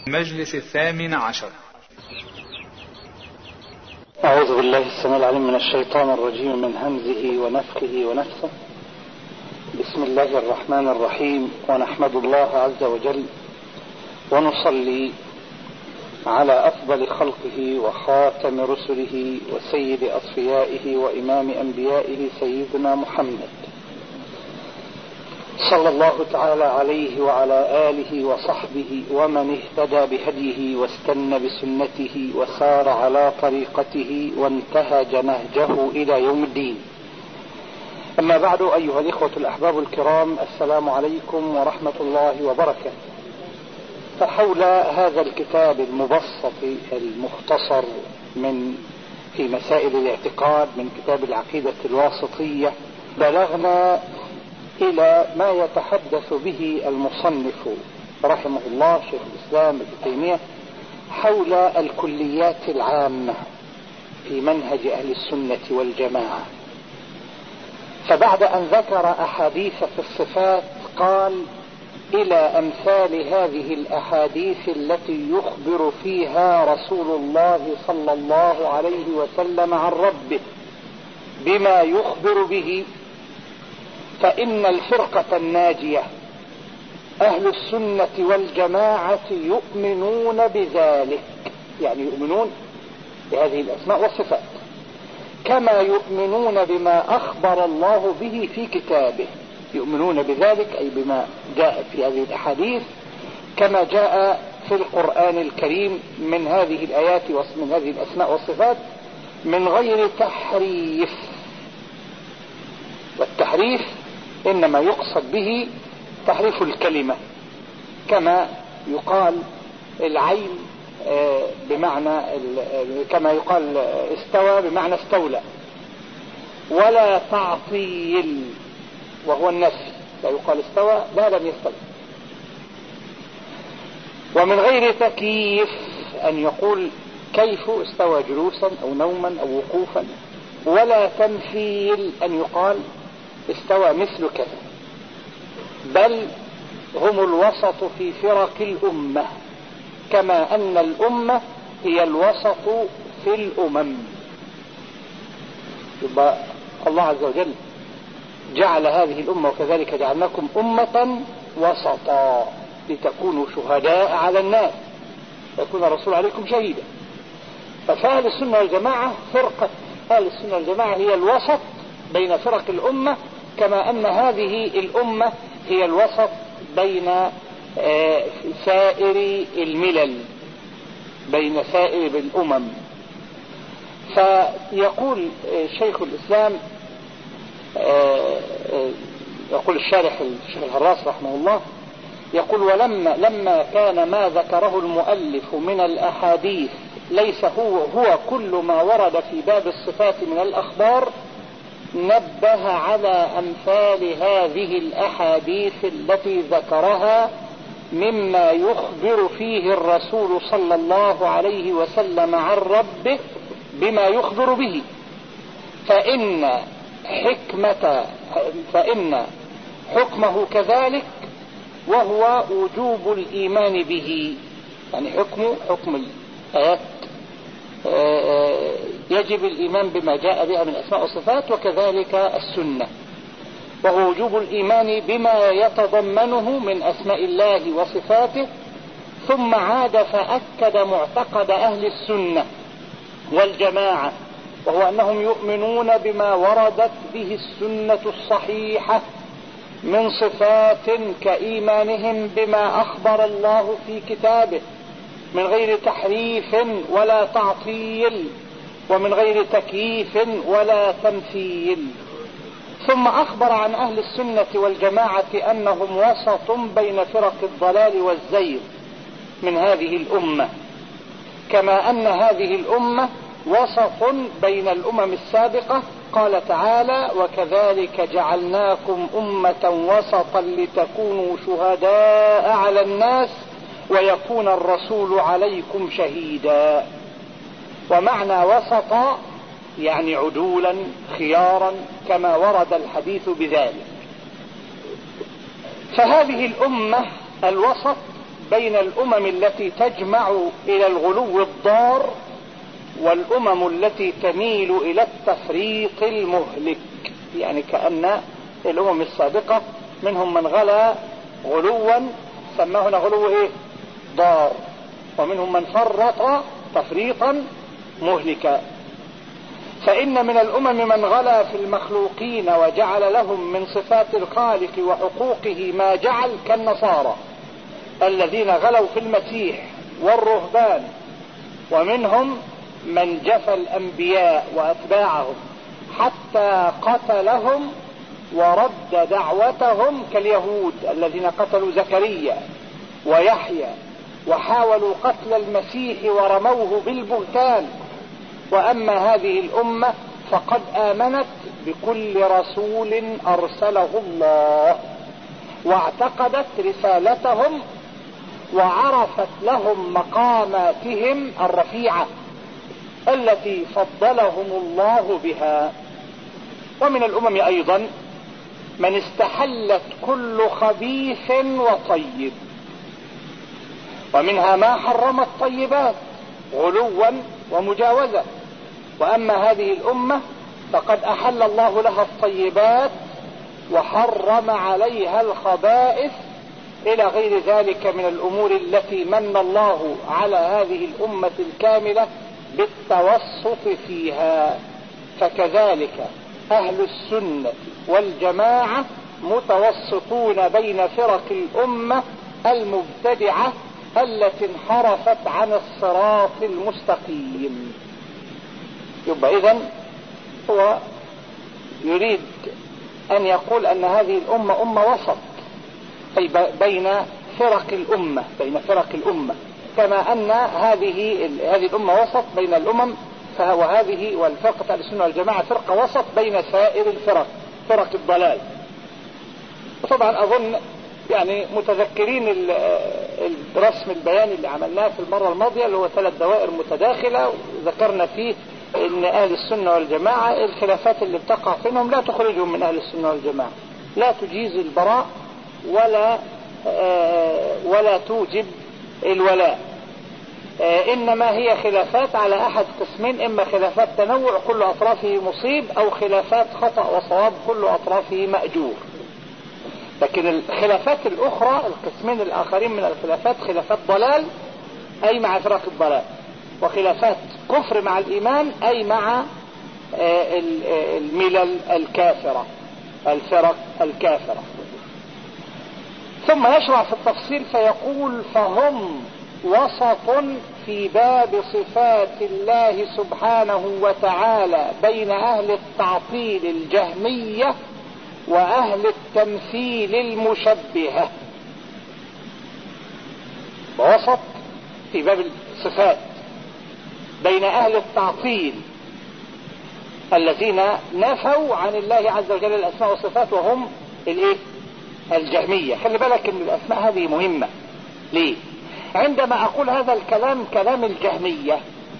المجلس 18. أعوذ بالله السميع العليم من الشيطان الرجيم من همزه ونفخه ونفثه. بسم الله الرحمن الرحيم، ونحمد الله عز وجل ونصلي على أفضل خلقه وخاتم رسله وسيد أصفيائه وإمام أنبيائه سيدنا محمد صلى الله تعالى عليه وعلى آله وصحبه ومن اهتدى بهديه واستنى بسنته وسار على طريقته وانتهج نهجه إلى يوم الدين. أما بعد، أيها الإخوة الأحباب الكرام، السلام عليكم ورحمة الله وبركاته. فحول هذا الكتاب المبسط المختصر في مسائل الاعتقاد من كتاب العقيدة الواسطية، بلغنا إلى ما يتحدث به المصنف رحمه الله شيخ الإسلام ابن تيمية حول الكليات العامة في منهج أهل السنة والجماعة. فبعد أن ذكر أحاديث في الصفات قال: إلى أمثال هذه الأحاديث التي يخبر فيها رسول الله صلى الله عليه وسلم عن ربه بما يخبر به، فإن الفرقة الناجية أهل السنة والجماعة يؤمنون بذلك، يعني يؤمنون بهذه الأسماء والصفات كما يؤمنون بما أخبر الله به في كتابه. يؤمنون بذلك أي بما جاء في هذه الأحاديث كما جاء في القرآن الكريم من هذه الآيات ومن هذه الأسماء والصفات من غير تحريف. والتحريف إنما يقصد به تحريف الكلمة، كما يقال العين بمعنى كما يقال استوى بمعنى استولى، ولا تعطيل وهو النفي، لا يقال استوى لا لم يستوى. ومن غير تكييف أن يقول كيف استوى جلوسا أو نوما أو وقوفا، ولا تمثيل أن يقال استوى مثل كذا، بل هم الوسط في فرق الأمة، كما أن الأمة هي الوسط في الأمم. يبقى الله عز وجل جعل هذه الأمة وكذلك جعلناكم أمة وسطا لتكونوا شهداء على الناس ويكون الرسول عليكم شهيدا. فأهل السنة والجماعة فرقة أهل السنة والجماعة هي الوسط بين فرق الأمة، كما أن هذه الأمة هي الوسط بين سائر الملل، بين سائر الأمم. فيقول شيخ الإسلام يقول الشارح الشيخ الهراس رحمه الله، يقول: لما كان ما ذكره المؤلف من الأحاديث ليس هو كل ما ورد في باب الصفات من الأخبار، نبه على أمثال هذه الأحاديث التي ذكرها مما يخبر فيه الرسول صلى الله عليه وسلم عن ربه بما يخبر به، فإن حكمه كذلك، وهو وجوب الإيمان به. يعني حكم الآيات يجب الإيمان بما جاء بها من أسماء وصفات، وكذلك السنة، وهو وجوب الإيمان بما يتضمنه من أسماء الله وصفاته. ثم عاد فأكد معتقد أهل السنة والجماعة، وهو أنهم يؤمنون بما وردت به السنة الصحيحة من صفات كإيمانهم بما أخبر الله في كتابه من غير تحريف ولا تعطيل، ومن غير تكييف ولا تمثيل. ثم أخبر عن أهل السنة والجماعة أنهم وسط بين فرق الضلال والزيغ من هذه الأمة، كما أن هذه الأمة وسط بين الأمم السابقة. قال تعالى: وكذلك جعلناكم أمة وسطا لتكونوا شهداء على الناس ويكون الرسول عليكم شهيدا. ومعنى وسطا يعني عدولا خيارا، كما ورد الحديث بذلك. فهذه الأمة الوسط بين الأمم التي تجمع إلى الغلو الضار والأمم التي تميل إلى التفريط المهلك. يعني كأن الأمم السابقة منهم من غلا غلوا سماه هنا غلو ضار، ومنهم من فرط تفريطا مهلكا. فإن من الأمم من غلا في المخلوقين وجعل لهم من صفات الخالق وحقوقه ما جعل، كالنصارى الذين غلوا في المسيح والرهبان، ومنهم من جفى الأنبياء وأتباعهم حتى قتلهم ورد دعوتهم، كاليهود الذين قتلوا زكريا ويحيى وحاولوا قتل المسيح ورموه بالبهتان. وأما هذه الأمة فقد آمنت بكل رسول أرسله الله، واعتقدت رسالتهم، وعرفت لهم مقاماتهم الرفيعة التي فضلهم الله بها. ومن الأمم أيضا من استحلت كل خبيث وطيب، ومنها ما حرم الطيبات غلوا ومجاوزة. وأما هذه الأمة فقد أحل الله لها الطيبات وحرم عليها الخبائث، إلى غير ذلك من الأمور التي من الله على هذه الأمة الكاملة بالتوسط فيها. فكذلك أهل السنة والجماعة متوسطون بين فرق الأمة المبتدعة التي انحرفت عن الصراط المستقيم. يبقى إذن هو يريد أن يقول أن هذه الأمة أمة وسط، أي بين فرق الأمة، كما أن هذه الأمة وسط بين الأمم، وهذه والفرقة أهل السنة والجماعة فرقة وسط بين سائر الفرق، فرق الضلال. وطبعا أظن يعني متذكرين الرسم البياني اللي عملناه في المرة الماضية، اللي هو 3 دوائر متداخلة، وذكرنا فيه ان اهل السنة والجماعة الخلافات اللي بتقع بينهم لا تخرجهم من اهل السنة والجماعة، لا تجيز البراء ولا توجب الولاء، انما هي خلافات على احد قسمين: اما خلافات تنوع كل اطرافه مصيب، او خلافات خطأ وصواب كل اطرافه مأجور. لكن الخلافات الاخرى، القسمين الاخرين من الخلافات، خلافات ضلال اي مع فرق الضلال، وخلافات كفر مع الايمان اي مع الملل الكافرة، الفرق الكافرة. ثم يشرع في التفصيل فيقول: فهم وسط في باب صفات الله سبحانه وتعالى بين اهل التعطيل الجهمية واهل التمثيل المشبهة. وسط في باب الصفات بين اهل التعطيل الذين نفوا عن الله عز وجل الاسماء والصفات، وهم الجهمية. خلي بالك ان الاسماء هذه مهمة. ليه؟ عندما اقول هذا الكلام كلام الجهمية،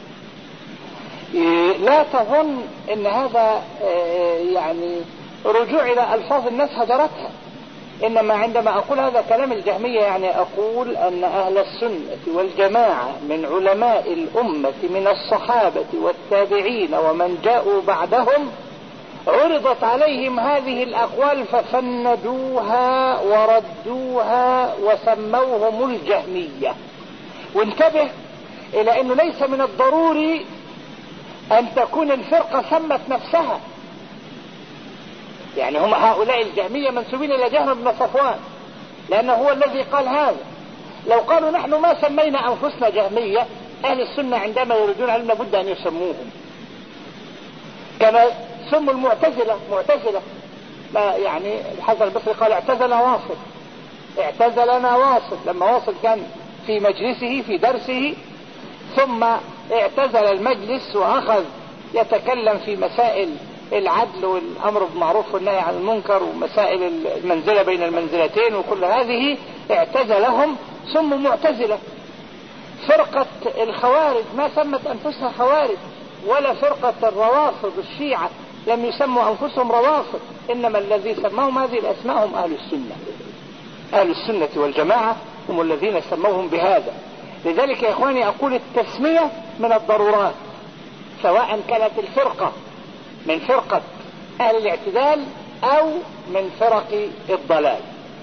لا تظن ان هذا يعني رجوع الى الفاظ الناس هجرتها، انما عندما اقول هذا كلام الجهمية يعني اقول ان اهل السنة والجماعة من علماء الامة من الصحابة والتابعين ومن جاءوا بعدهم عرضت عليهم هذه الاقوال ففندوها وردوها وسموهم الجهمية. وانتبه الى انه ليس من الضروري ان تكون الفرقة سمت نفسها، يعني هم هؤلاء الجهمية منسوبين الى جهم بن صفوان لانه هو الذي قال هذا. لو قالوا نحن ما سمينا انفسنا جهمية، اهل السنة عندما يريدون علم لابد ان يسموهم، كما سموا المعتزلة معتزلة. يعني الحسن البصري قال: اعتزلنا واصل لما واصل كان في مجلسه في درسه، ثم اعتزل المجلس واخذ يتكلم في مسائل العدل والامر بالمعروف والنهي عن المنكر ومسائل المنزلة بين المنزلتين وكل هذه، اعتزلهم سموا معتزلة. فرقة الخوارج ما سمت انفسها خوارج، ولا فرقة الروافض الشيعة لم يسموا انفسهم روافض، انما الذي سماهم هذه الاسماء هم اهل السنة والجماعة هم الذين سموهم بهذا. لذلك يا إخواني أقول التسمية من الضرورات، سواء كانت الفرقة من فرقة أهل الاعتدال أو من فرق الضلال.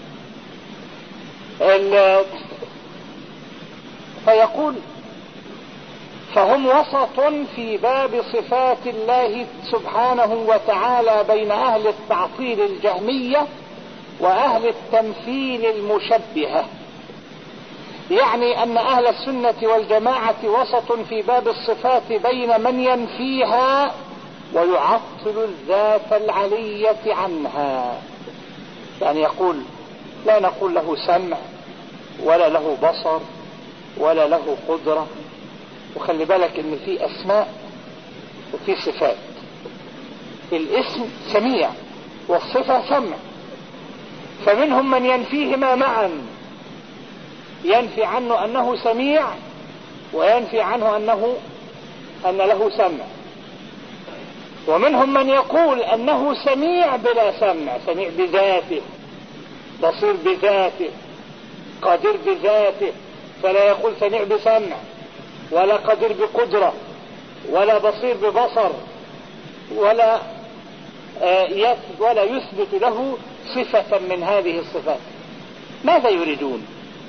فيقول فهم وسط في باب صفات الله سبحانه وتعالى بين أهل التعطيل الجهمية وأهل التمثيل المشبهة. يعني أن أهل السنة والجماعة وسط في باب الصفات بين من ينفيها ويعطل الذات العلية عنها. يعني يقول لا نقول له سمع ولا له بصر ولا له قدرة. وخلي بالك ان في اسماء وفي صفات. الاسم سميع والصفة سمع، فمنهم من ينفيهما معا، ينفي عنه انه سميع وينفي عنه ان له سمع. ومنهم من يقول انه سميع بلا سمع، سميع بذاته، بصير بذاته، قادر بذاته، فلا يقول سميع بسمع ولا قادر بقدرة ولا بصير ببصر ولا يثبت له صفة من هذه الصفات. ماذا يريدون؟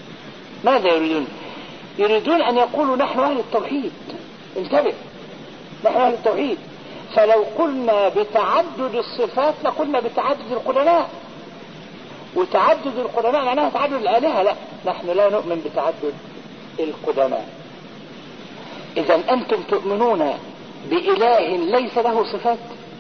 يريدون ان يقولوا نحن اهل التوحيد. انتبه، نحن اهل التوحيد. فلو قلنا بتعدد الصفات لقلنا بتعدد القدماء، وتعدد القدماء معناها تعدد الآلهة. لا، نحن لا نؤمن بتعدد القدماء. إذا أنتم تؤمنون بإله ليس له صفات،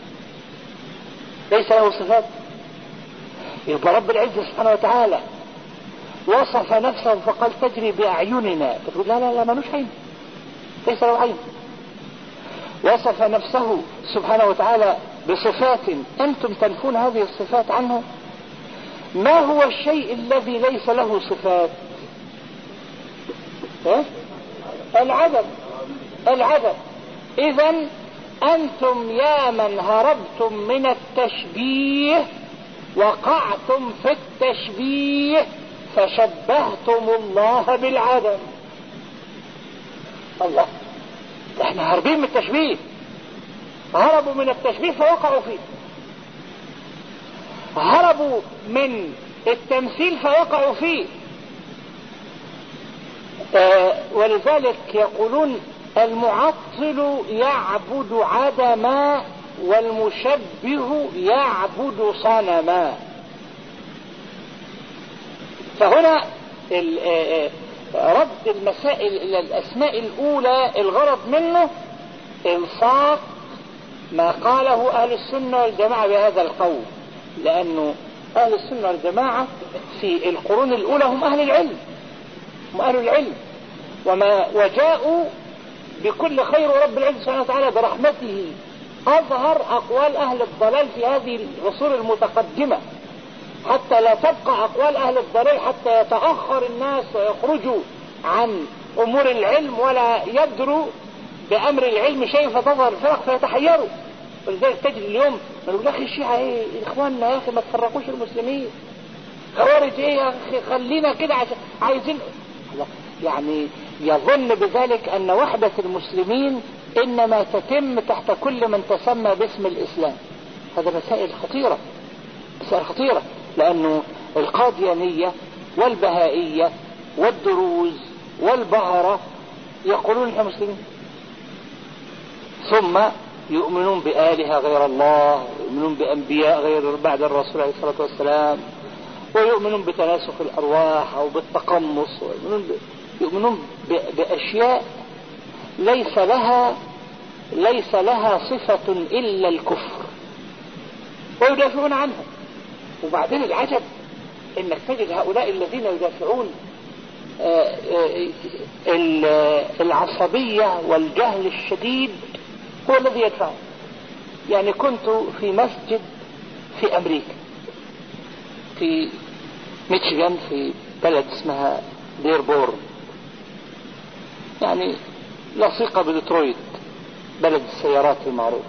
يبقى رب العزة سبحانه وتعالى وصف نفسه فقال تجري بأعيننا، تقول لا مالوش عين، ليس له عين. وصف نفسه سبحانه وتعالى بصفات أنتم تنفون هذه الصفات عنه. ما هو الشيء الذي ليس له صفات؟ العدد. إذن أنتم يا من هربتم من التشبيه وقعتم في التشبيه فشبهتم الله بالعدم. الله، احنا هربين من التشبيه، هربوا من التشبيه فوقعوا فيه، هربوا من التمثيل فوقعوا فيه. ولذلك يقولون المعطل يعبد عدما والمشبه يعبد صنما. فهنا رد المسائل الى الاسماء الاولى الغرض منه الصاق ما قاله اهل السنة والجماعة بهذا القول، لانه اهل السنة والجماعة في القرون الاولى هم اهل العلم، وجاءوا بكل خير. رب العزة سبحانه وتعالى برحمته اظهر اقوال اهل الضلال في هذه العصور المتقدمة حتى لا تبقى اقوال اهل الضلال، حتى يتأخر الناس ويخرجوا عن امور العلم ولا يدروا بامر العلم شيء، فتظهر الفرق فيتحيروا. ولذلك تجد اليوم نقول يا اخي الشيعة ايه اخواننا، يا اخي ما تفرقوش المسلمين، خوارج ايه يا اخي خلينا كده عايزين. يعني يظن بذلك ان وحدة المسلمين انما تتم تحت كل من تسمى باسم الاسلام. هذا مسائل خطيرة، لانه القاديانية والبهائية والدروز والبهرة يقولون احنا مسلمين، ثم يؤمنون بآلهة غير الله، ويؤمنون بأنبياء غير بعد الرسول عليه الصلاة والسلام، ويؤمنون بتناسخ الأرواح أو بالتقمص، يؤمنون بأشياء ليس لها صفة إلا الكفر، ويدافعون عنها. وبعدين العجب انك تجد هؤلاء الذين يدافعون العصبية والجهل الشديد هو الذي يدفعه. يعني كنت في مسجد في امريكا في ميشيغان، في بلد اسمها ديربورن، يعني لصيقة بديترويت بلد السيارات المعروف.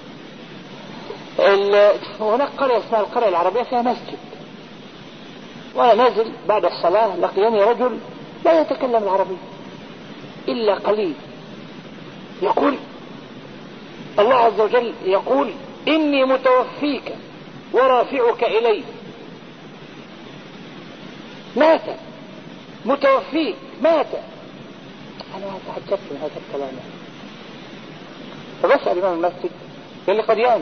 هناك قرية اسمها القرية العربية فيها مسجد، وأنا نازل بعد الصلاة لقيني رجل لا يتكلم العربية إلا قليل، يقول الله عز وجل يقول إني متوفيك ورافعك إلي. مات، متوفيك مات. أنا تعجبت من هذا الكلام، فبسأل إمام المسجد قال لي قد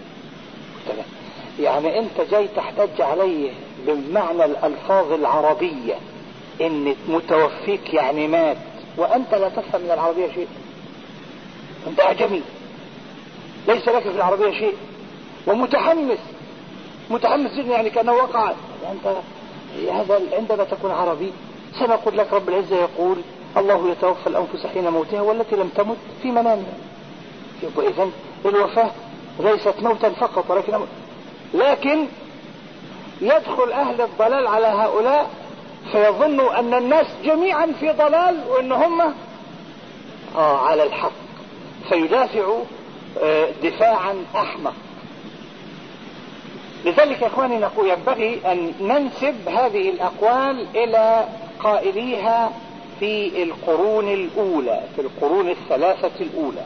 يعني أنت جاي تحتج عليه بمعنى الألفاظ العربية إن متوفيك يعني مات، وأنت لا تفهم من العربية شيء، أنت أعجمي ليس لك في العربية شيء، ومتحمس جدا يعني كأنه وقع. أنت هذا عندما تكون عربي سنقول لك رب العزة يقول الله يتوفى الأنفس حين موتها والتي لم تمت في منامها. إذن الوفاة ليست موتا فقط لكن يدخل أهل الضلال على هؤلاء فيظنوا أن الناس جميعا في ضلال وأن هم على الحق، فيدافعوا دفاعا أحمق. لذلك يا إخواني نقول ينبغي أن ننسب هذه الأقوال إلى قائليها في القرون الأولى، في القرون الثلاثة الأولى.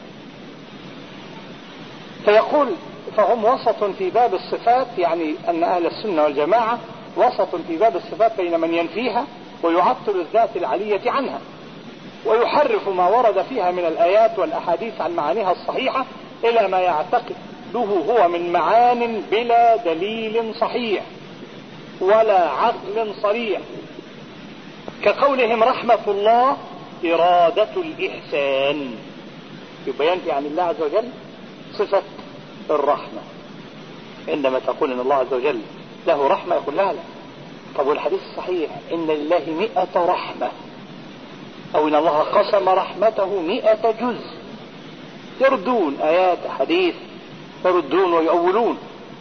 فيقول فهم وسط في باب الصفات، يعني أن أهل السنة والجماعة وسط في باب الصفات بين من ينفيها ويعطل الذات العلية عنها ويحرف ما ورد فيها من الآيات والأحاديث عن معانيها الصحيحة إلى ما يعتقده هو من معان بلا دليل صحيح ولا عقل صريح، كقولهم رحمة الله إرادة الإحسان، يبقى ينفي عن الله عز وجل صفة الرحمة. عندما تقول إن الله عز وجل له رحمة يقول لا. طب والحديث الصحيح إن لله 100 رحمة، أو إن الله قسم رحمته 100 جزء، يردون آيات حديث، يردون ويؤولون.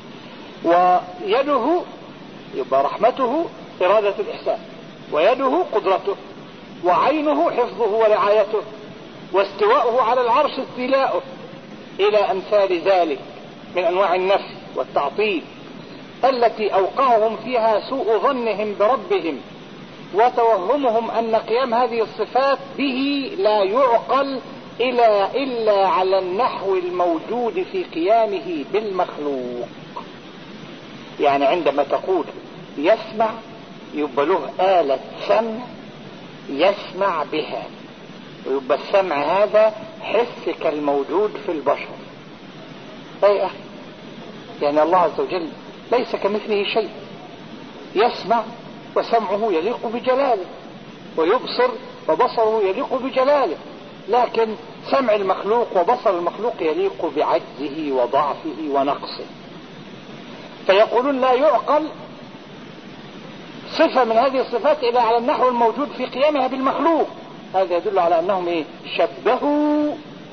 ويده يبقى رحمته إرادة الإحسان، ويده قدرته، وعينه حفظه ورعايته، واستواؤه على العرش استيلاؤه، إلى أمثال ذلك من أنواع النفي والتعطيل التي أوقعهم فيها سوء ظنهم بربهم وتوهمهم أن قيام هذه الصفات به لا يعقل إلا على النحو الموجود في قيامه بالمخلوق. يعني عندما تقول يسمع يبقى له آلة سمع يسمع بها، ويبقى السمع هذا حس كالموجود في البشر. أي أخي، يعني الله عز وجل ليس كمثله شيء، يسمع وسمعه يليق بجلاله، ويبصر وبصره يليق بجلاله، لكن سمع المخلوق وبصر المخلوق يليق بعجزه وضعفه ونقصه. فيقولون لا يعقل صفة من هذه الصفات إلا على النحو الموجود في قيامها بالمخلوق. هذا يدل على أنهم شبهوا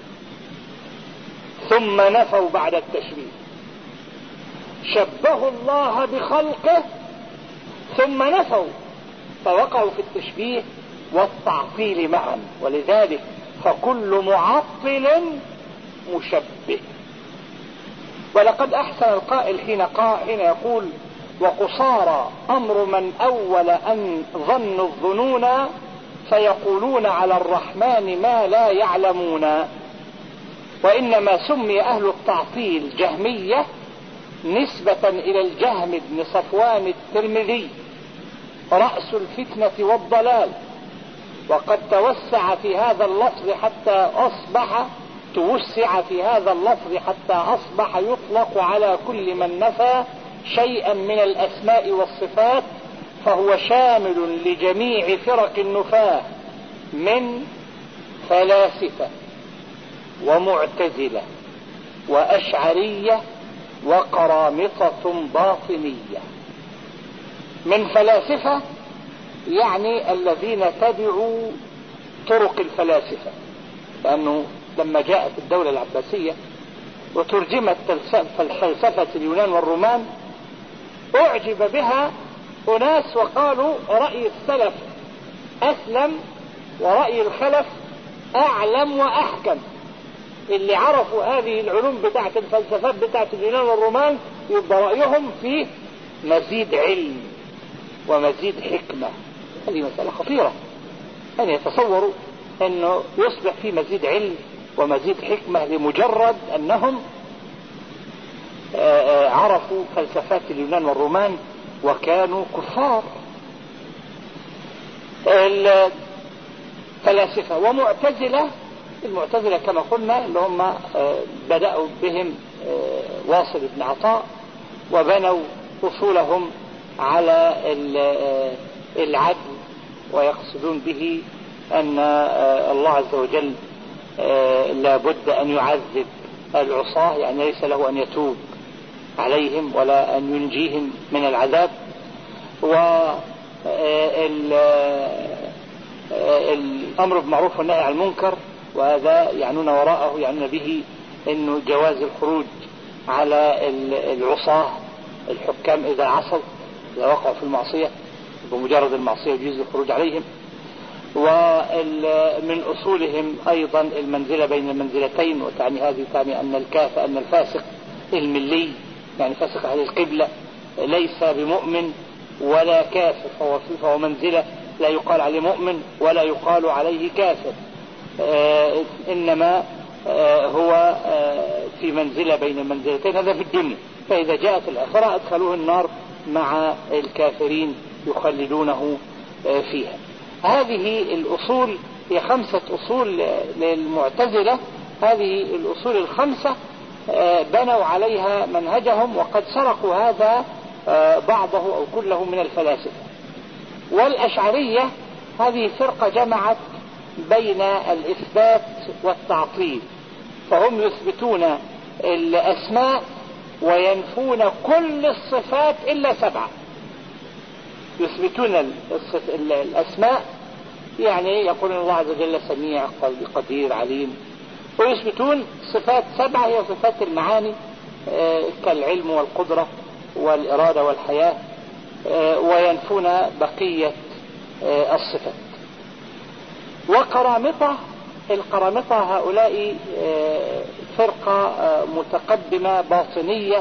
ثم نفوا بعد التشبيه، شبهوا الله بخلقه ثم نفوا، فوقعوا في التشبيه والتعطيل معا. ولذلك فكل معطل مشبه. ولقد أحسن القائل حين يقول وقصارى أمر من أول أن ظنوا الظنون فيقولون على الرحمن ما لا يعلمون. وإنما سمي أهل التعطيل جهمية نسبة إلى الجهم بن صفوان الترمذي رأس الفتنة والضلال، وقد توسع في هذا اللفظ حتى أصبح يطلق على كل من نفى شيئا من الأسماء والصفات، فهو شامل لجميع فرق النفاة من فلاسفة ومعتزلة وأشعرية وقرامطة باطنية. من فلاسفة يعني الذين تبعوا طرق الفلاسفة، لأنه لما جاءت الدولة العباسية وترجمت فلسفة اليونان والرومان أعجب بها أناس وقالوا رأي السلف أسلم ورأي الخلف أعلم وأحكم. اللي عرفوا هذه العلوم بتاعت الفلسفات بتاعت اليونان والرومان يبقى رأيهم فيه مزيد علم، ومزيد حكمة. هذه مسألة خطيرة، أن يتصوروا أنه يصبح في مزيد علم ومزيد حكمة لمجرد أنهم عرفوا فلسفات اليونان والرومان وكانوا كفار. الفلاسفة ومعتزلة، المعتزلة كما قلنا اللي هم بدأوا بهم واصل بن عطاء وبنوا أصولهم على العدل، ويقصدون به أن الله عز وجل لابد أن يعذب العصاة، يعني ليس له أن يتوب عليهم ولا أن ينجيهم من العذاب. والأمر بالمعروف والنهي عن المنكر، وهذا يعنون وراءه يعنون به أنه جواز الخروج على العصاة الحكام إذا عصوا، إذا وقعوا في المعصية بمجرد المعصية يجوز الخروج عليهم. ومن أصولهم أيضا المنزلة بين المنزلتين، وتعني هذه تعني أن الفاسق الملي، يعني فاسق أهل القبلة، ليس بمؤمن ولا كافر، فهو منزلة لا يقال عليه مؤمن ولا يقال عليه كافر، إنما هو في منزلة بين المنزلتين، هذا في الدنيا. فإذا جاءت الآخرة أدخلوه النار مع الكافرين يخلدونه فيها. هذه الأصول هي 5 أصول للمعتزلة. هذه الأصول ال5 بنوا عليها منهجهم، وقد سرقوا هذا بعضه أو كله من الفلاسفة. والأشعرية هذه فرقة جمعت بين الإثبات والتعطيل، فهم يثبتون الأسماء وينفون كل الصفات إلا 7. يثبتون الأسماء، يعني يقولون الله عز وجل سميع قدير عليم، ويثبتون صفات 7 هي صفات المعاني كالعلم والقدرة والإرادة والحياة، وينفون بقية الصفات. وقرامطة، القرامطة هؤلاء فرقة متقدمة باطنية،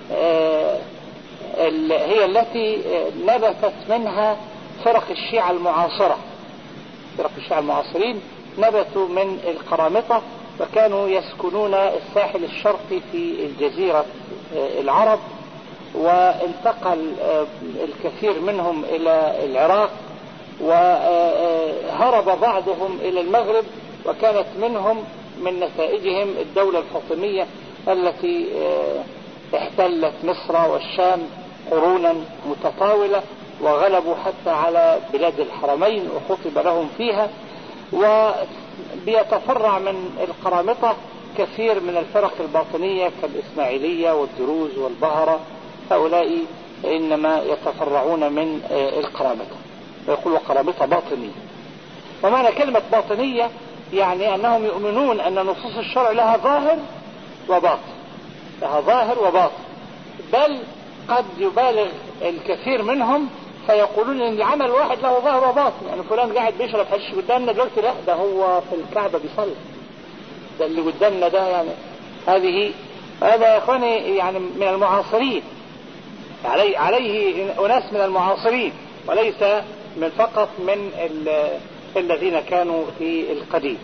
هي التي نبتت منها فرق الشيعة المعاصرة. فرق الشيعة المعاصرين نبتوا من القرامطة، وكانوا يسكنون الساحل الشرقي في الجزيرة العرب، وانتقل الكثير منهم إلى العراق، وهرب بعضهم إلى المغرب، وكانت من نتائجهم الدولة الفاطمية التي احتلت مصر والشام قرونا متطاولة، وغلبوا حتى على بلاد الحرمين وخطب لهم فيها. وبيتفرع من القرامطة كثير من الفرق الباطنية كالإسماعيلية والدروز والبهرة، هؤلاء إنما يتفرعون من القرامطة، ويقولوا قرامطة باطنية. ومعنى كلمة باطنية يعني أنهم يؤمنون أن نصوص الشرع لها ظاهر وباطن، لها ظاهر وباطن، بل قد يبالغ الكثير منهم فيقولون ان العمل واحد له ظاهر وباطن. يعني فلان قاعد بيشرب حشيش قدامنا دلوقتي، لا ده هو في الكعبة بيصلي، ده اللي قدامنا ده. يعني هذا يا اخواني يعني من المعاصرين، عليه اناس من المعاصرين، وليس من فقط من الذين كانوا في القديم.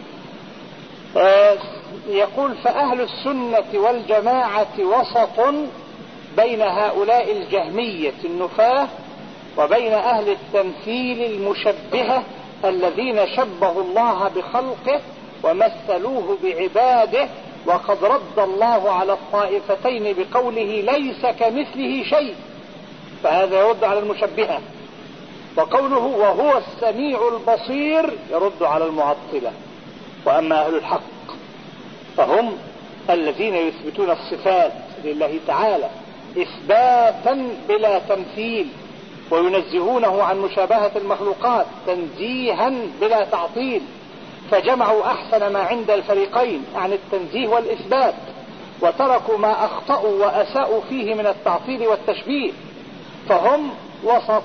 يقول فأهل السنة والجماعة وسط بين هؤلاء الجهمية النفاة وبين أهل التمثيل المشبهة الذين شبهوا الله بخلقه ومثلوه بعباده، وقد رد الله على الطائفتين بقوله ليس كمثله شيء، فهذا يرد على المشبهة، وقوله وهو السميع البصير يرد على المعطلة. وأما أهل الحق فهم الذين يثبتون الصفات لله تعالى إثباتا بلا تمثيل، وينزهونه عن مشابهة المخلوقات تنزيها بلا تعطيل، فجمعوا أحسن ما عند الفريقين عن التنزيه والإثبات، وتركوا ما أخطأوا وأساءوا فيه من التعطيل والتشبيه، فهم وسط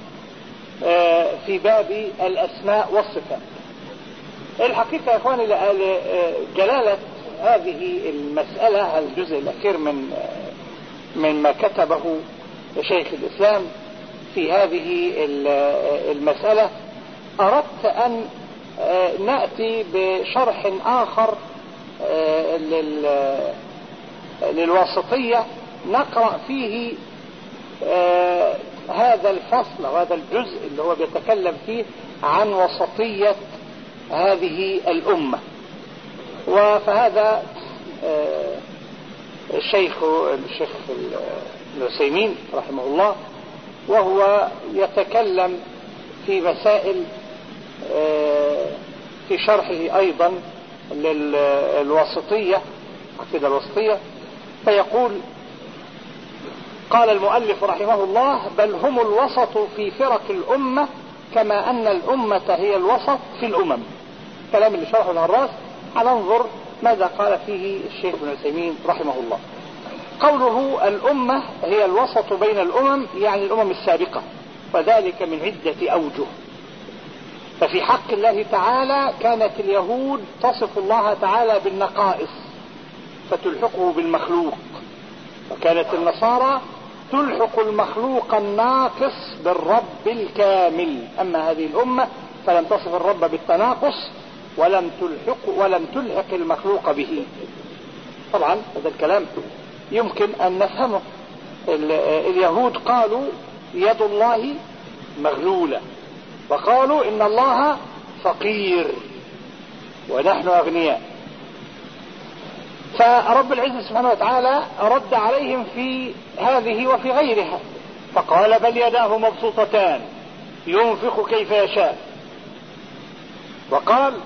في باب الأسماء والصفات. الحقيقة يا إخواني جلالة هذه المسألة الجزء الأخير من ما كتبه شيخ الإسلام في هذه المسألة أردت أن نأتي بشرح آخر للواسطية نقرأ فيه هذا الفصل وهذا الجزء اللي هو بيتكلم فيه عن وسطية هذه الأمة. فهذا الشيخ العثيمين رحمه الله، وهو يتكلم في مسائل في شرحه أيضا للواسطية، عقيدة الواسطية، فيقول: قال المؤلف رحمه الله: بل هم الوسط في فرق الأمة كما أن الأمة هي الوسط في الأمم. كلام اللي شرحه الهراس. هننظر ماذا قال فيه الشيخ ابن عثيمين رحمه الله. قوله الأمة هي الوسط بين الأمم يعني الأمم السابقة، وذلك من عدة أوجه. ففي حق الله تعالى كانت اليهود تصف الله تعالى بالنقائص فتلحقه بالمخلوق، وكانت النصارى تلحق المخلوق الناقص بالرب الكامل. أما هذه الأمة فلم تصف الرب بالتناقص ولم تلحق المخلوق به. طبعا هذا الكلام يمكن أن نفهمه. اليهود قالوا يد الله مغلولة، وقالوا إن الله فقير ونحن أغنياء. فرب العزة سبحانه وتعالى رد عليهم في هذه وفي غيرها، فقال: بل يداه مبسوطتان ينفق كيف يشاء. وقال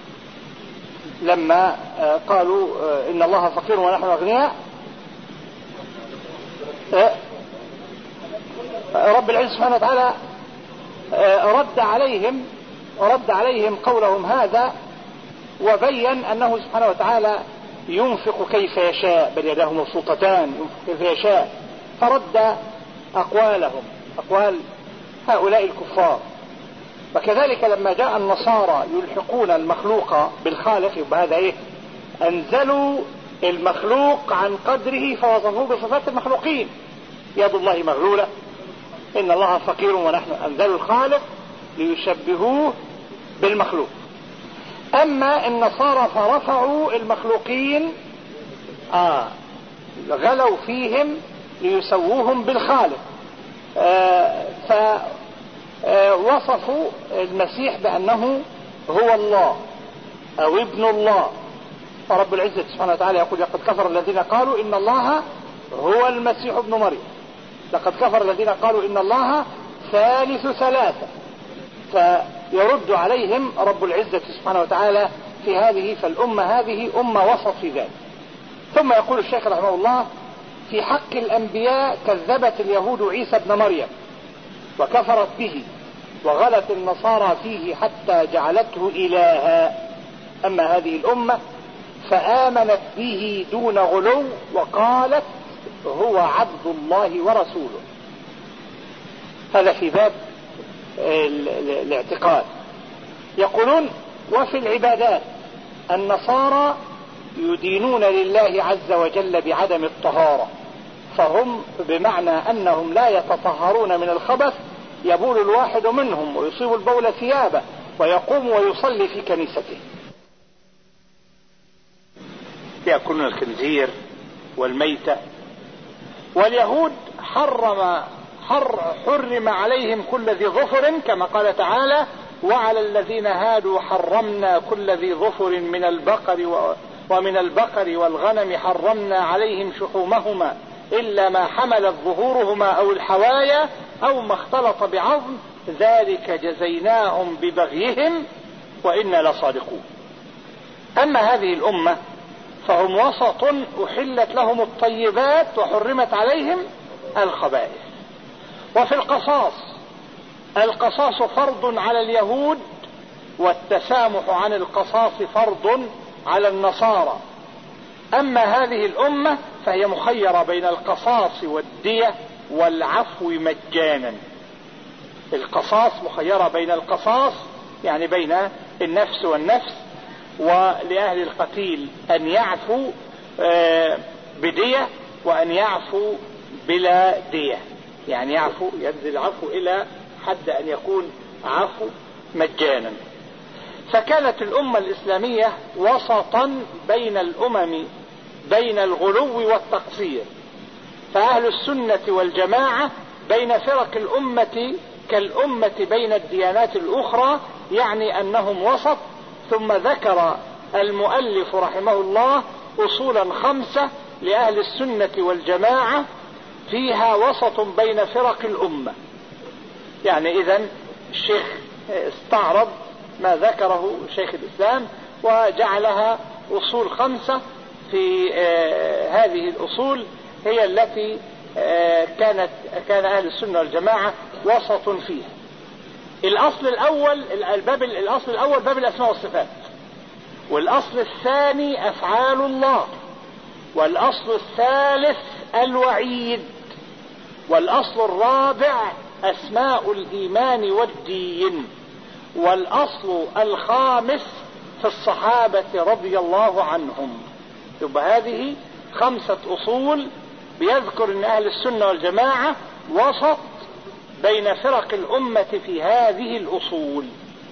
لما قالوا إن الله فقير ونحن أغنياء، رب العزة سبحانه وتعالى رد عليهم قولهم هذا، وبين أنه سبحانه وتعالى ينفق كيف يشاء، بل يداه مبسوطتان ينفق كيف يشاء. فرد أقوال هؤلاء الكفار. وكذلك لما جاء النصارى يلحقون المخلوق بالخالق، يبقى هذا أنزلوا المخلوق عن قدره فوصفوه بصفات المخلوقين. يد الله مغلولة، إن الله فقير ونحن، أنزلوا الخالق ليشبهوه بالمخلوق. أما النصارى فرفعوا المخلوقين غلوا فيهم ليسووهم بالخالق، فوصفوا المسيح بأنه هو الله أو ابن الله. فرب العزة سبحانه وتعالى يقول: لقد كفر الذين قالوا إن الله هو المسيح ابن مريم. لقد كفر الذين قالوا إن الله ثالث ثلاثة. فيرد عليهم رب العزة سبحانه وتعالى في هذه. فالأمة هذه أمة وسط في ذلك. ثم يقول الشيخ رحمه الله: في حق الأنبياء كذبت اليهود عيسى ابن مريم وكفرت به، وغلت النصارى فيه حتى جعلته إلها. أما هذه الأمة فآمنت به دون غلو وقالت هو عبد الله ورسوله. هذا في باب الاعتقاد. يقولون: وفي العبادات النصارى يدينون لله عز وجل بعدم الطهارة، فهم بمعنى أنهم لا يتطهرون من الخبث، يبول الواحد منهم ويصيب البول ثيابه ويقوم ويصلي في كنيسته. يأكلون الخنزير والميتة. واليهود حرم عليهم كل ذي ظفر، كما قال تعالى: وعلى الذين هادوا حرمنا كل ذي ظفر ومن البقر والغنم حرمنا عليهم شحومهما إلا ما حملت ظهورهما أو الحوايا أو ما اختلط بعظم ذلك جزيناهم ببغيهم وإنا لصادقون. أما هذه الأمة فهم وسط أحلت لهم الطيبات وحرمت عليهم الخبائث. وفي القصاص فرض على اليهود، والتسامح عن القصاص فرض على النصارى. أما هذه الأمة فهي مخيرة بين القصاص والدية والعفو مجانا. القصاص مخيرة بين القصاص يعني بين النفس والنفس، ولأهل القتيل أن يعفوا بدية وأن يعفوا بلا دية. يعني يعفو ينزل العفو إلى حد أن يكون عفو مجانا. فكانت الأمة الإسلامية وسطا بين الأمم بين الغلو والتقصير. فأهل السنة والجماعة بين فرق الأمة كالأمة بين الديانات الأخرى، يعني أنهم وسط. ثم ذكر المؤلف رحمه الله أصولا 5 لأهل السنة والجماعة فيها وسط بين فرق الأمة. يعني إذن الشيخ استعرض ما ذكره شيخ الإسلام وجعلها أصول 5. في هذه الأصول هي التي كان أهل السنة والجماعة وسط فيها. الأصل الأول باب الأسماء والصفات، والأصل الثاني أفعال الله، والأصل الثالث الوعيد، والأصل الرابع أسماء الإيمان والدين، والأصل الخامس في الصحابة رضي الله عنهم. يبقى هذه 5 أصول بيذكر أن أهل السنة والجماعة وسط بين فرق الأمة في هذه الأصول.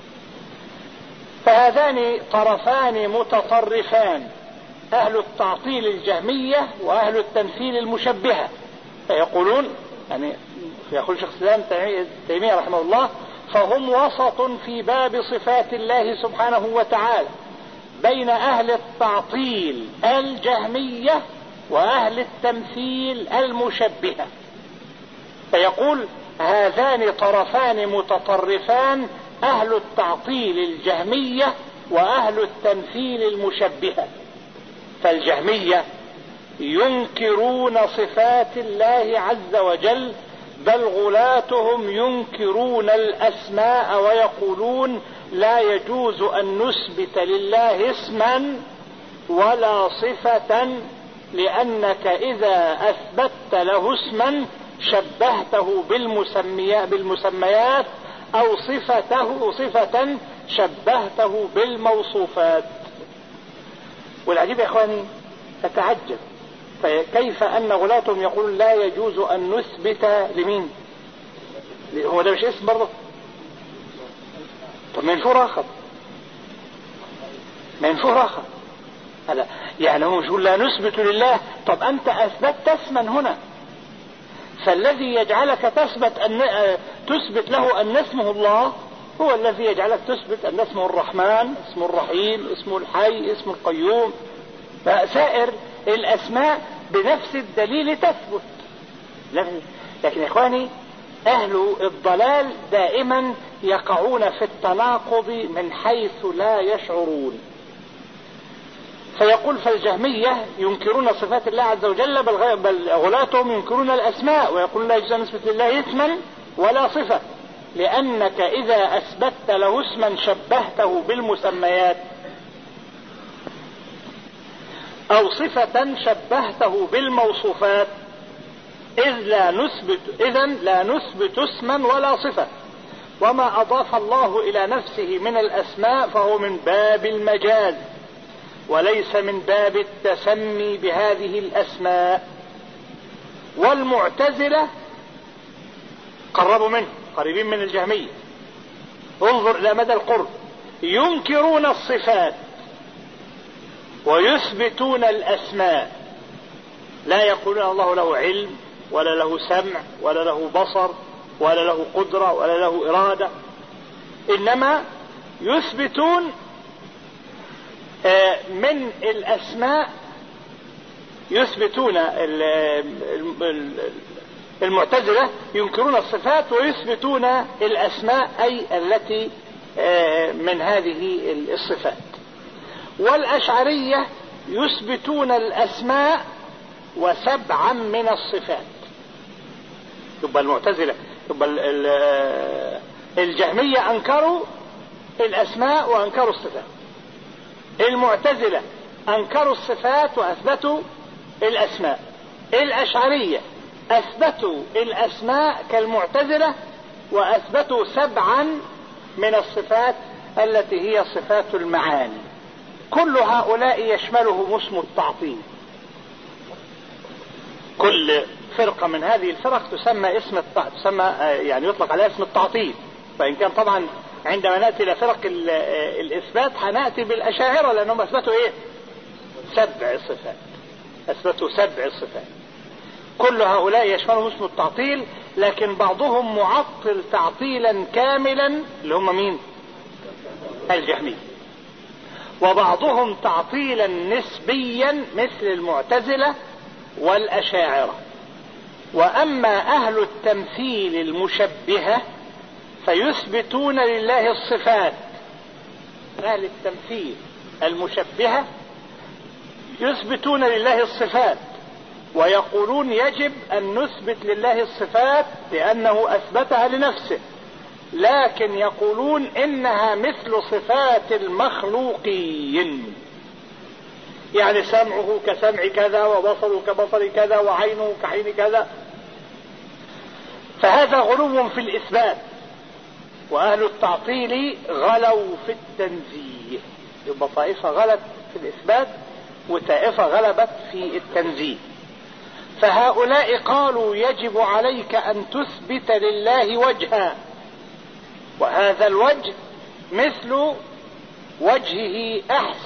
فهذان طرفان متطرفان، أهل التعطيل الجهمية وأهل التمثيل المشبهة. فيقولون يعني يقول شيخ الإسلام تيمية رحمه الله: فهم وسط في باب صفات الله سبحانه وتعالى بين أهل التعطيل الجهمية وأهل التمثيل المشبهة. فيقول هذان طرفان متطرفان، أهل التعطيل الجهمية وأهل التمثيل المشبهة. فالجهمية ينكرون صفات الله عز وجل، بل غلاتهم ينكرون الأسماء ويقولون لا يجوز أن نثبت لله اسما ولا صفة، لأنك إذا أثبتت له اسما شبهته بالمسميات أو صفة شبهته بالموصوفات. والعجيب يا إخواني أتعجب كيف أن غلاتهم يقولون لا يجوز أن نثبت لمين؟ هو ده مش اسم برضه؟ طب ما ينفور آخر هذا يعني هو مش يقول لا نثبت لله. طب أنت أثبتت اسما هنا، فالذي يجعلك تثبت له أن اسمه الله هو الذي يجعلك تثبت أن اسمه الرحمن، اسمه الرحيم، اسمه الحي، اسمه القيوم. فسائر الأسماء بنفس الدليل تثبت. لكن يا إخواني أهل الضلال دائما يقعون في التناقض من حيث لا يشعرون. فيقول فالجهمية ينكرون صفات الله عز وجل، بل غلاتهم ينكرون الأسماء ويقولون لا يجوز أن نثبت لله اسما ولا صفة، لأنك إذا أثبتت له اسما شبهته بالمسميات أو صفة شبهته بالموصوفات، إذن لا نثبت اسما ولا صفة. وما أضاف الله إلى نفسه من الأسماء فهو من باب المجاز وليس من باب التسمي بهذه الأسماء. والمعتزلة قربوا منه، قريبين من الجهمية، انظر إلى مدى القرب، ينكرون الصفات ويثبتون الأسماء، لا يقولون الله له علم ولا له سمع ولا له بصر ولا له قدرة ولا له إرادة، إنما يثبتون من الأسماء، يثبتون المعتزلة ينكرون الصفات ويثبتون الأسماء أي التي من هذه الصفات. والأشعرية يثبتون الأسماء و7 من الصفات. يبقى المعتزلة الجهمية أنكروا الأسماء وأنكروا الصفات، المعتزلة أنكروا الصفات وأثبتوا الأسماء، الأشعرية أثبتوا الأسماء كالمعتزلة وأثبتوا 7 من الصفات التي هي صفات المعاني. كل هؤلاء يشملهم اسم التعطيل، كل فرقة من هذه الفرق تسمى يعني يطلق عليها اسم التعطيل. فإن كان طبعا عندما نأتي إلى فرق الإثبات هنأتي بالأشاعرة، لأنهم أثبتوا إيه؟ 7 صفات، أثبتوا 7 صفات. كل هؤلاء يشملهم اسم التعطيل، لكن بعضهم معطل تعطيلا كاملا اللي هم مين؟ الجهمية. وبعضهم تعطيلا نسبيا مثل المعتزلة والأشاعرة. وأما أهل التمثيل المشبهة فيثبتون لله الصفات. أهل التمثيل المشبهة يثبتون لله الصفات، ويقولون يجب أن نثبت لله الصفات لأنه أثبتها لنفسه، لكن يقولون إنها مثل صفات المخلوقين، يعني سمعه كسمع كذا، وبصره كبصر كذا، وعينه كعين كذا. فهذا غلو في الإثبات. وأهل التعطيل غلوا في التنزيه. يبقى طائفة غلت في الإثبات وطائفة غلبت في التنزيه. فهؤلاء قالوا يجب عليك أن تثبت لله وجها، وهذا الوجه مثل وجه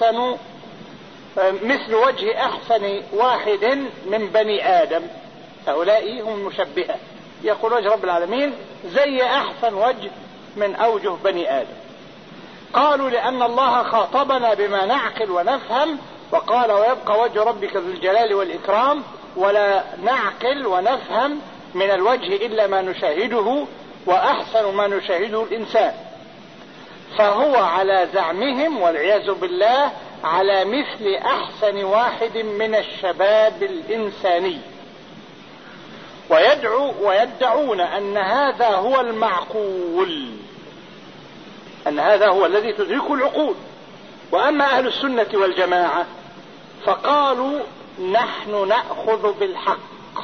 أحسن واحد من بني آدم. هؤلاء هم المشبهة، يقول وجه رب العالمين زي أحسن وجه من أوجه بني آدم. قالوا لأن الله خاطبنا بما نعقل ونفهم، وقال ويبقى وجه ربك ذو الجلال والإكرام، ولا نعقل ونفهم من الوجه إلا ما نشاهده، وأحسن ما نشاهده الإنسان. فهو على زعمهم والعياذ بالله على مثل أحسن واحد من الشباب الإنساني، ويدعون أن هذا هو المعقول، أن هذا هو الذي تدركه العقول. وأما أهل السنة والجماعة فقالوا نحن نأخذ بالحق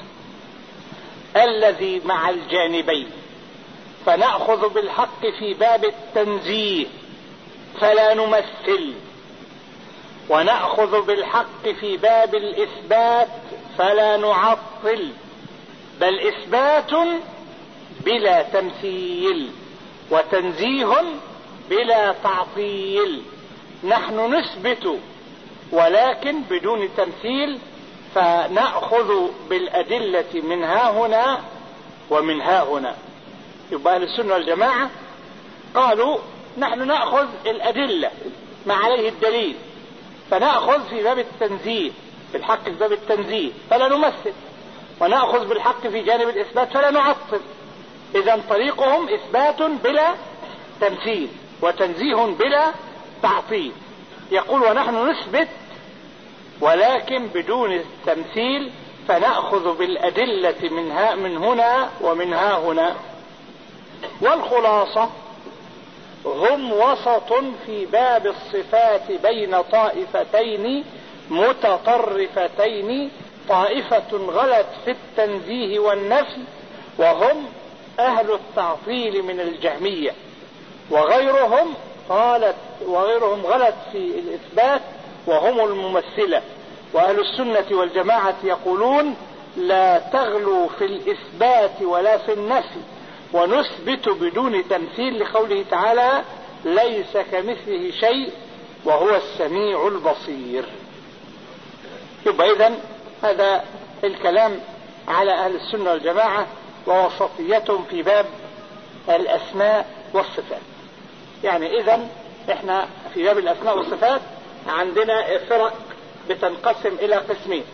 الذي مع الجانبين، فنأخذ بالحق في باب التنزيه فلا نمثل، ونأخذ بالحق في باب الإثبات فلا نعطل، بل إثبات بلا تمثيل وتنزيه بلا تعطيل. نحن نثبت ولكن بدون تمثيل، فنأخذ بالأدلة من ها هنا ومن ها هنا. يبقى أهل السنة والجماعة قالوا نحن نأخذ الأدلة ما عليه الدليل، فنأخذ في باب التنزيه بالحق في باب التنزيه فلا نمثل، ونأخذ بالحق في جانب الإثبات فلا نعطل. إذن طريقهم إثبات بلا تمثيل وتنزيه بلا تعطيل. يقول ونحن نثبت ولكن بدون التمثيل، فنأخذ بالأدلة من هنا ومن ها هنا. والخلاصة هم وسط في باب الصفات بين طائفتين متطرفتين، طائفة غلت في التنزيه والنفي وهم أهل التعطيل من الجهمية، وغيرهم غلت في الإثبات وهم الممثلة. وأهل السنة والجماعة يقولون لا تغلوا في الإثبات ولا في النفي، ونثبت بدون تمثيل لقوله تعالى ليس كمثله شيء وهو السميع البصير. يبقى إذن هذا الكلام على أهل السنة والجماعة ووسطيتهم في باب الأسماء والصفات. يعني إذن إحنا في باب الأسماء والصفات عندنا فرق بتنقسم إلى قسمين: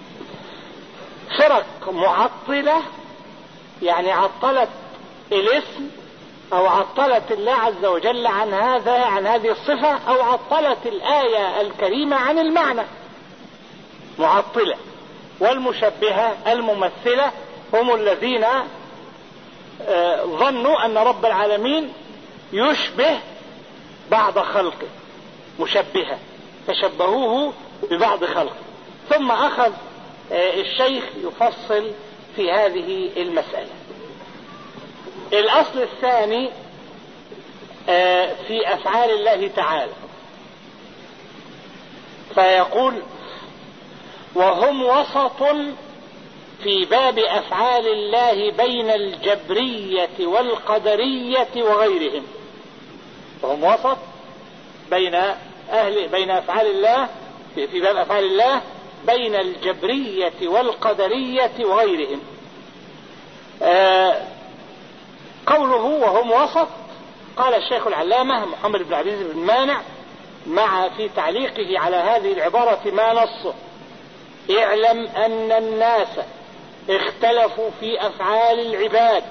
فرق معطلة يعني عطلت الاسم أو عطلت الله عز وجل عن هذه الصفة، أو عطلت الآية الكريمة عن المعنى، معطلة. والمشبهة الممثلة هم الذين ظنوا أن رب العالمين يشبه بعض خلقه، مشبهة، فشبهوه ببعض خلقه. ثم أخذ الشيخ يفصل في هذه المسألة. الأصل الثاني في أفعال الله تعالى، فيقول وهم وسط في باب أفعال الله بين الجبرية والقدرية وغيرهم، وهم وسط بين أفعال الله في باب أفعال الله بين الجبرية والقدرية وغيرهم. قوله وهم وسط، قال الشيخ العلامة محمد بن عبد العزيز بن مانع مع في تعليقه على هذه العبارة ما نص: اعلم أن الناس اختلفوا في أفعال العباد،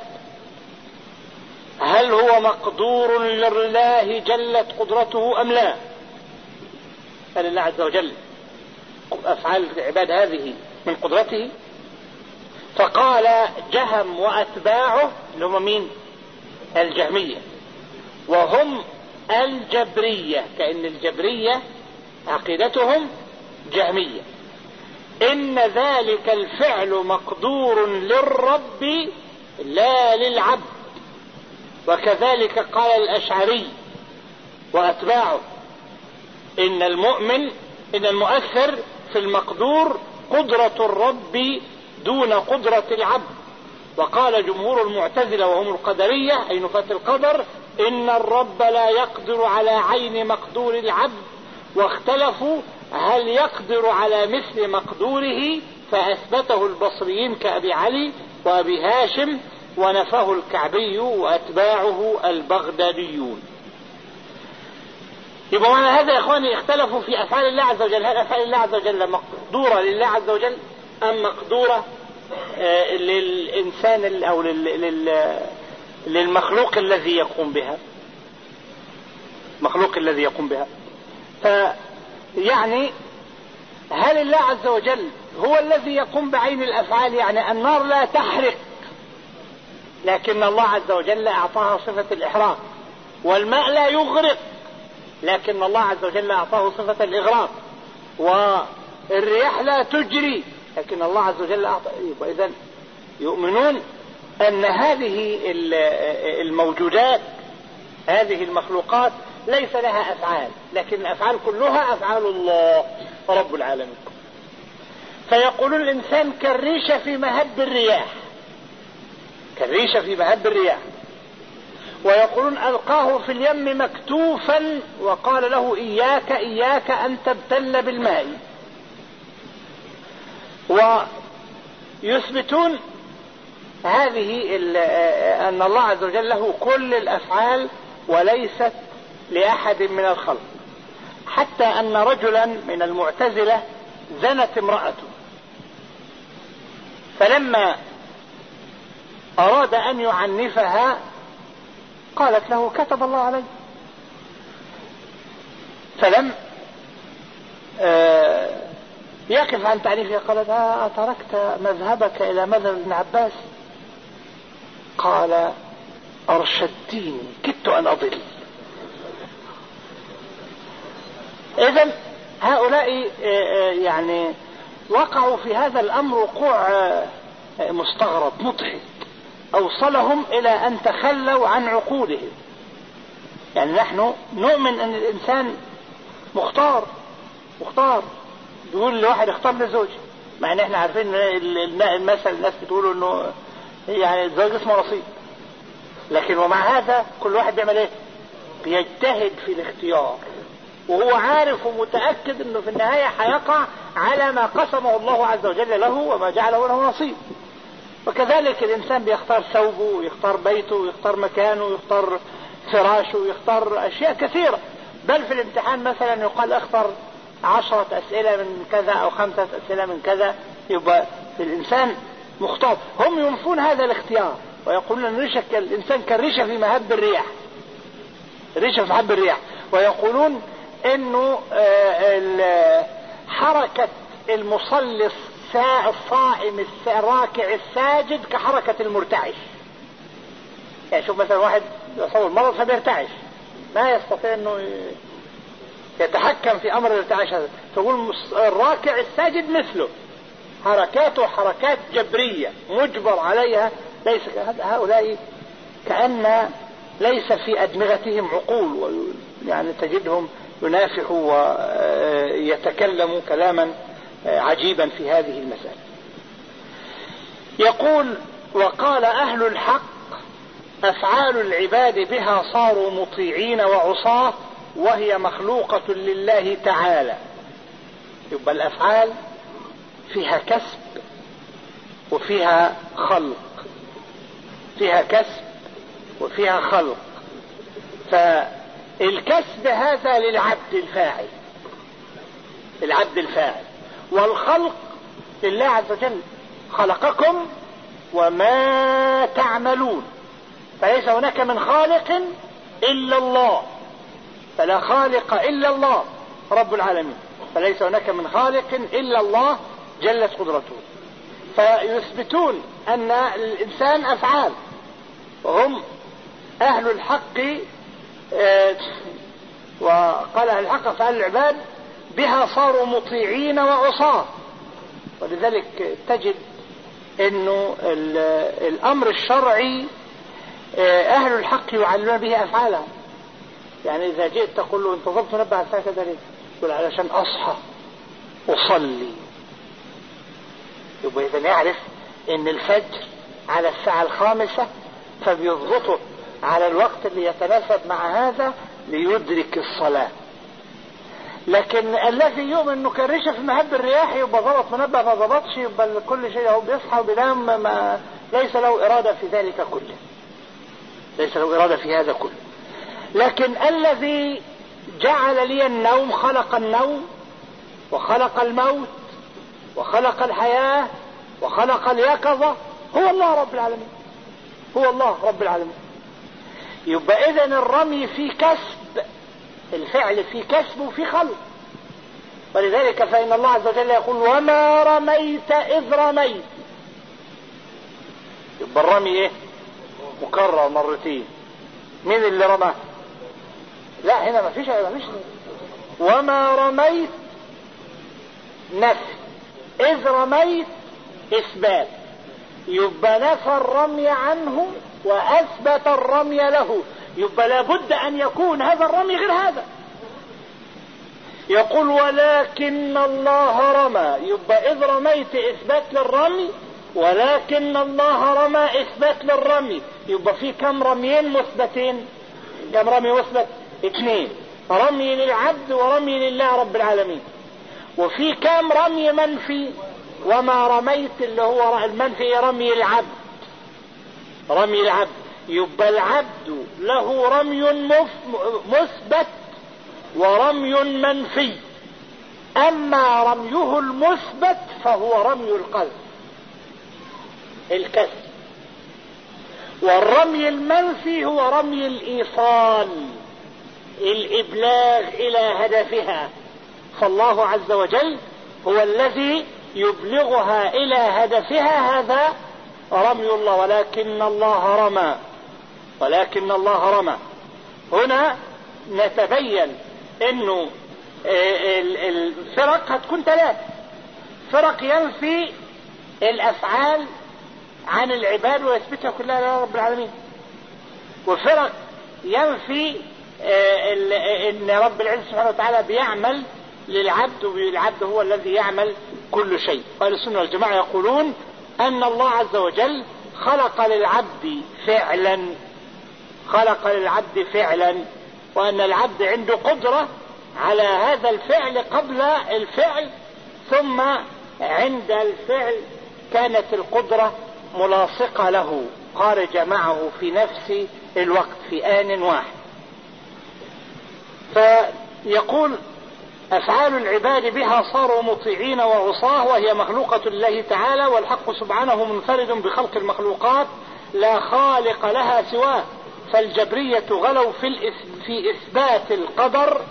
هل هو مقدور لله جلت قدرته أم لا؟ قال الله عز وجل أفعال العباد هذه من قدرته. فقال جهم وأتباعه اللي هم مين؟ الجهمية، وهم الجبرية، كأن الجبرية عقيدتهم جهمية، إن ذلك الفعل مقدور للرب لا للعبد. وكذلك قال الأشعري وأتباعه إن المؤثر في المقدور قدرة الرب دون قدرة العبد. وقال جمهور المعتزلة وهم القدرية أي نفاة القدر إن الرب لا يقدر على عين مقدور العبد، واختلفوا هل يقدر على مثل مقدوره، فأثبته البصريين كأبي علي وأبي هاشم، ونفاه الكعبي وأتباعه البغداديون. يبقى معنى هذا يا إخواني اختلفوا في أفعال الله عز وجل، هل أفعال الله عز وجل مقدورة لله عز وجل أم مقدورة للإنسان أو للمخلوق الذي يقوم بها، مخلوق الذي يقوم بها. فيعني هل الله عز وجل هو الذي يقوم بعين الأفعال؟ يعني النار لا تحرق لكن الله عز وجل أعطاها صفة الإحراق، والماء لا يغرق لكن الله عز وجل أعطاه صفة الإغراق، والرياح لا تجري لكن الله عز وجل أعطى. وإذن يؤمنون أن هذه الموجودات هذه المخلوقات ليس لها أفعال، لكن الأفعال كلها أفعال الله رب العالمين. فيقولون الإنسان كالريشة في مهب الرياح، كالريشة في مهب الرياح. ويقولون ألقاه في اليم مكتوفا وقال له إياك أن تبتل بالماء. ويثبتون هذه أن الله عز وجل له كل الأفعال وليست لأحد من الخلق، حتى أن رجلا من المعتزلة زنت امرأته، فلما أراد أن يعنفها قالت له كتب الله عليه، فلم يقف عن تعريفها. قالت أتركت مذهبك إلى مذهب ابن عباس؟ قال أرشدتيني كدت أن أضل. إذن هؤلاء يعني وقعوا في هذا الأمر وقوع مستغرب مضحك أوصلهم إلى أن تخلوا عن عقولهم. يعني نحن نؤمن أن الإنسان مختار، بيقول لواحد اختار لزوج، مع ان احنا عارفين المثل الناس بتقولوا انه يعني الزوج اسمه نصيب، لكن ومع هذا كل واحد بيعمل ايه؟ بيجتهد في الاختيار وهو عارف ومتأكد انه في النهاية هيقع على ما قسمه الله عز وجل له وما جعله له نصيب. وكذلك الانسان بيختار ثوبه ويختار بيته ويختار مكانه ويختار فراشه ويختار اشياء كثيرة، بل في الامتحان مثلا يقال اختر 10 أسئلة من كذا أو 5 أسئلة من كذا، يبقى الإنسان مختار. هم ينفون هذا الاختيار ويقولون أن الإنسان كالريشة في مهب الرياح، الريشة في مهب الرياح. ويقولون أنه حركة المصلي الصائم الراكع الساجد كحركة المرتعش. يعني شوف مثلا واحد يصور مرض فبيرتعش، ما يستطيع أنه يتحكم في أمر الارتعاش هذا، تقول الراكع الساجد مثله حركاته حركات جبرية مجبر عليها. ليس هؤلاء كأن ليس في أدمغتهم عقول، يعني تجدهم ينافحوا ويتكلموا كلاما عجيبا في هذه المسألة. يقول: وقال أهل الحق: أفعال العباد بها صاروا مطيعين وعصاة، وهي مخلوقة لله تعالى. يبقى الأفعال فيها كسب وفيها خلق، فيها كسب وفيها خلق. فالكسب هذا للعبد الفاعل، العبد الفاعل، والخلق لله عز وجل: خلقكم وما تعملون. فليس هناك من خالق إلا الله، فلا خالق إلا الله رب العالمين، فليس هناك من خالق إلا الله جلت قدرته. فيثبتون أن الإنسان أفعال، وهم أهل الحق. وقال أهل الحق: أفعال العباد بها صاروا مطيعين وعصاة. ولذلك تجد أنه الأمر الشرعي أهل الحق يعلمون به أفعالهم. يعني إذا جئت تقول له: انتظرت نبع على الساعة كذا ليه؟ يقول: علشان أصحى أصلي. يبقى إذا يعرف أن الفجر على الساعة 5، فبيضغطه على الوقت اللي يتناسب مع هذا ليدرك الصلاة. لكن الذي يؤمن انه كرشه في مهب الرياح يبقى ضبط منبه ما ضبطش، يبقى كل شيء هو بيصحى وبينام، ليس له إرادة في ذلك كله، ليس له إرادة في هذا كله. لكن الذي جعل لي النوم، خلق النوم وخلق الموت وخلق الحياة وخلق اليقظة، هو الله رب العالمين، هو الله رب العالمين. يبقى إذن الرمي في كسب، الفعل في كسب وفي خلق. ولذلك فإن الله عز وجل يقول: وما رميت إذ رميت. يبقى الرمي ايه؟ مكرر مرتين. مين اللي رمى؟ لا، هنا ما فيش. وما رميت نفي، إذ رميت إثبات. يبقى نفى الرمي عنه وأثبت الرمي له. يبقى لابد أن يكون هذا الرمي غير هذا. يقول: ولكن الله رمى. يبقى إذ رميت إثبات للرمي، ولكن الله رمى إثبات للرمي. يبقى في كم رميين مثبتين؟ كم رمي مثبت؟ 2. رمي للعبد ورمي لله رب العالمين. وفي كم رمي منفي؟ وما رميت اللي هو المنفي رمي العبد، رمي العبد. يبقى العبد له رمي مثبت ورمي منفي. أما رميه المثبت فهو رمي القلب، الكسب. والرمي المنفي هو رمي الإيصال، الإبلاغ إلى هدفها. فالله عز وجل هو الذي يبلغها إلى هدفها، هذا رمي الله. ولكن الله رمى، ولكن الله رمى. هنا نتبين انه الفرق هتكون 3 فرق: ينفي الافعال عن العباد ويثبتها كلها لله رب العالمين، وفرق ينفي ان رب العزة سبحانه وتعالى بيعمل للعبد، والعبد هو الذي يعمل كل شيء. أهل السنة والجماعة يقولون ان الله عز وجل خلق للعبد فعلا، خلق للعبد فعلا، وأن العبد عنده قدرة على هذا الفعل قبل الفعل، ثم عند الفعل كانت القدرة ملاصقة له، خارجة معه في نفس الوقت في آن واحد. فيقول: أفعال العباد بها صاروا مطيعين وعصاه، وهي مخلوقة لله تعالى، والحق سبحانه منفرد بخلق المخلوقات لا خالق لها سواه. فالجبرية غلوا في إثبات القدر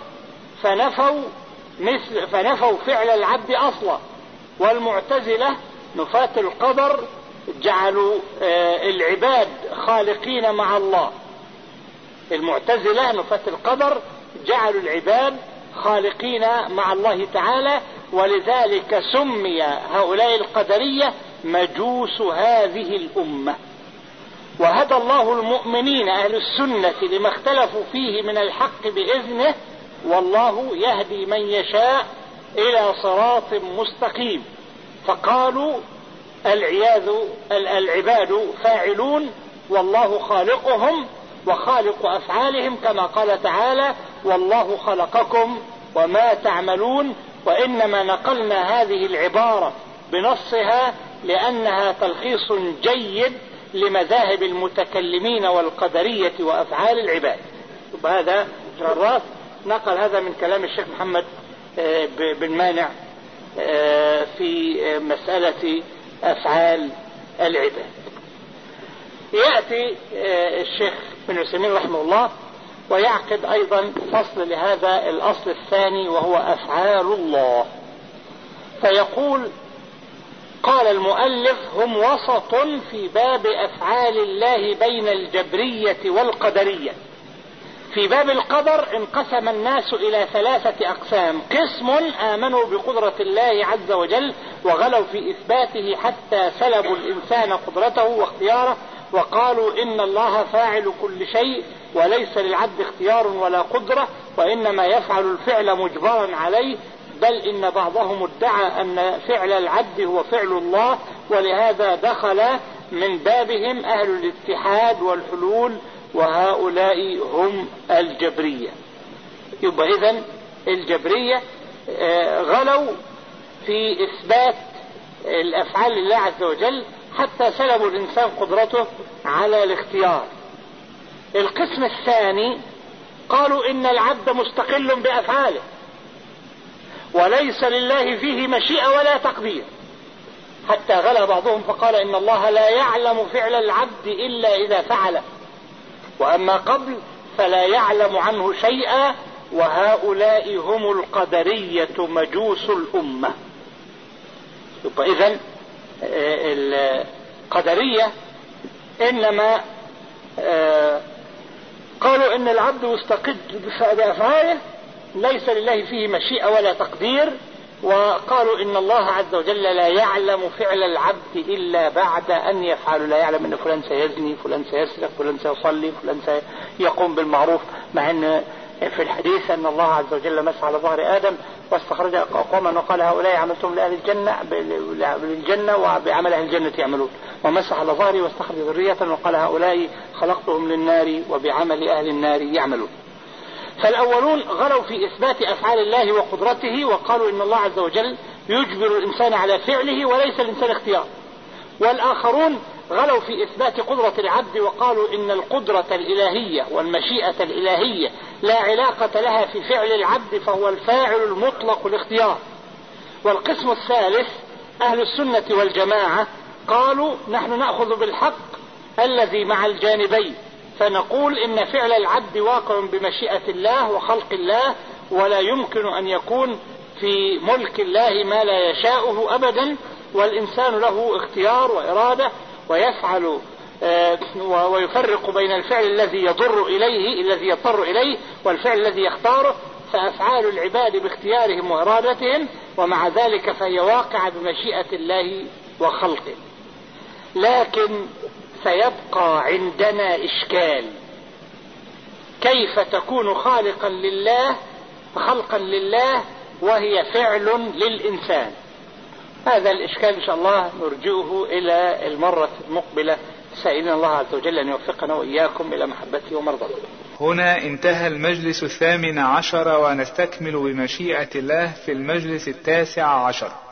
فنفوا فعل العبد أصلا، والمعتزلة نفاة القدر جعلوا العباد خالقين مع الله. المعتزلة نفاة القدر جعلوا العباد خالقين مع الله تعالى، ولذلك سمي هؤلاء القدرية مجوس هذه الأمة. وهدى الله المؤمنين أهل السنة لما اختلفوا فيه من الحق بإذنه، والله يهدي من يشاء إلى صراط مستقيم. فقالوا العباد فاعلون والله خالقهم وخالق أفعالهم، كما قال تعالى: والله خلقكم وما تعملون. وإنما نقلنا هذه العبارة بنصها لأنها تلخيص جيد لمذاهب المتكلمين والقدرية وأفعال العباد. وهذا جراس نقل هذا من كلام الشيخ محمد بن مانع في مسألة أفعال العباد. يأتي الشيخ بن عثيمين رحمه الله ويعقد أيضا فصل لهذا الأصل الثاني وهو أفعال الله، فيقول: قال المؤلف: هم وسط في باب أفعال الله بين الجبرية والقدرية. في باب القدر انقسم الناس إلى 3 أقسام: قسم آمنوا بقدرة الله عز وجل وغلوا في إثباته حتى سلبوا الإنسان قدرته واختياره، وقالوا إن الله فاعل كل شيء وليس للعبد اختيار ولا قدرة، وإنما يفعل الفعل مجبرا عليه، بل إن بعضهم ادعى أن فعل العبد هو فعل الله، ولهذا دخل من بابهم أهل الاتحاد والحلول، وهؤلاء هم الجبرية. يبقى إذن الجبرية غلوا في إثبات الأفعال لله عز وجل حتى سلبوا الإنسان قدرته على الاختيار. القسم الثاني قالوا إن العبد مستقل بأفعاله وليس لله فيه مشيئة ولا تقدير، حتى غلا بعضهم فقال إن الله لا يعلم فعل العبد إلا إذا فعل، وأما قبل فلا يعلم عنه شيئا، وهؤلاء هم القدرية مجوس الأمة. يبقى إذن القدرية إنما قالوا إن العبد مستقل بأفعاله ليس لله فيه مشيئة ولا تقدير، وقالوا إن الله عز وجل لا يعلم فعل العبد إلا بعد أن يفعل. لا يعلم أن فلان سيزني، فلان سيسرق، فلان سيصلي، فلان سيقوم بالمعروف، مع أن في الحديث أن الله عز وجل مسح على ظهر آدم واستخرج أقواما وقال: هؤلاء عملتم لأهل الجنة وبعمل أهل الجنة يعملون، ومسح على ظهري واستخرج ذرية وقال: هؤلاء خلقتهم للنار وبعمل أهل النار يعملون. فالأولون غلوا في إثبات أفعال الله وقدرته وقالوا إن الله عز وجل يجبر الإنسان على فعله وليس الإنسان اختيار، والآخرون غلوا في إثبات قدرة العبد وقالوا إن القدرة الإلهية والمشيئة الإلهية لا علاقة لها في فعل العبد، فهو الفاعل المطلق الاختيار. والقسم الثالث أهل السنة والجماعة قالوا: نحن نأخذ بالحق الذي مع الجانبين، فنقول إن فعل العبد واقع بمشيئة الله وخلق الله، ولا يمكن أن يكون في ملك الله ما لا يشاؤه أبدا، والإنسان له اختيار وإرادة ويفعل ويفرق بين الفعل الذي يضر إليه الذي يضطر إليه والفعل الذي يختاره، فأفعال العباد باختيارهم وإرادتهم، ومع ذلك فهي واقعة بمشيئة الله وخلقه. لكن سيبقى عندنا إشكال: كيف تكون خالقا لله وهي فعل للإنسان؟ هذا الإشكال إن شاء الله نرجوه إلى المرة المقبلة، سائلين الله عز وجل أن يوفقنا وإياكم إلى محبته ومرضاته. هنا انتهى المجلس 18، ونستكمل بمشيئة الله في المجلس 19.